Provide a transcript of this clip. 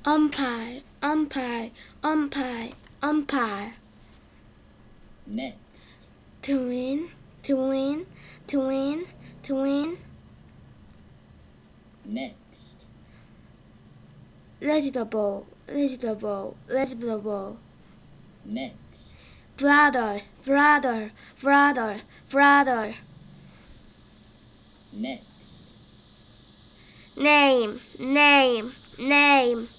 umpire, umpire, umpire, umpire. Next. To win, to win, to win, to win. Next. Vegetable, vegetable, vegetable. Next. Brother, brother, brother, brother. Next. Name, name, name.